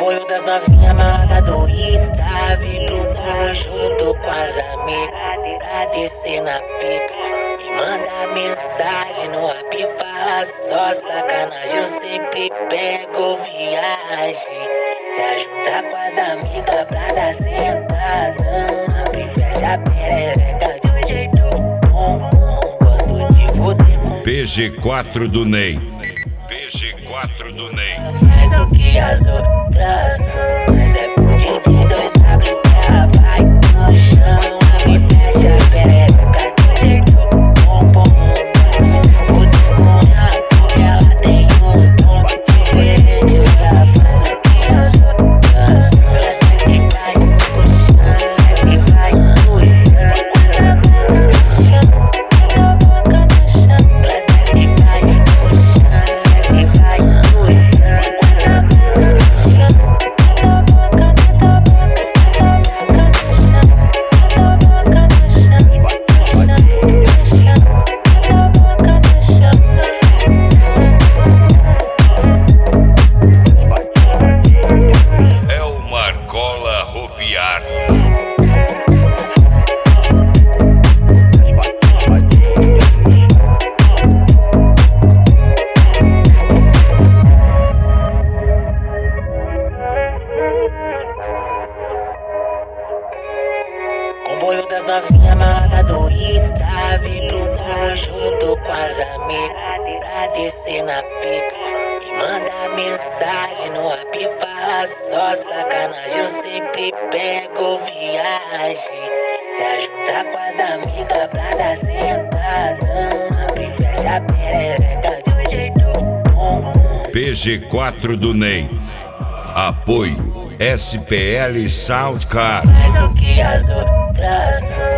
Comboio das novinhas malada do Insta, vem pro morro junto com as amigas pra descer na pica. Me manda mensagem no app, fala só sacanagem, eu sempre pego viagem. Se ajuntar com as amigas pra dar sentadão, abre e fecha a perereca de um jeito bom. Gosto de foder com PG4 do Ney. PG4 do Ney. faz o que as outras não, mas é pro DJ 2W, ela vai no chão, abre e fecha a perereca de um jeito bom. Gosto de foder com ela porque ela tem um tom diferente, que ela faz o que as outras não. Ela desce e vai pro chão e vai no chão, no chão, na boca no chão. Ela desce e vai pro chão e vai no chão, na boca no chão, na boca no chão, na boca no chão, na boca no chão, na boca no chão. É o Marcola Roviar. Comboio das novinhas malada do Insta, vem pro morro junto com as amigas pra descer na pica. Me manda mensagem no app, fala só sacanagem, eu sempre pego viagem. Se ajuntar com as amigas pra dar sentadão, abre e fecha a perereca de um jeito bom. PG4 do Ney. Apoio SPL Soundcar. Faz o que as outras não.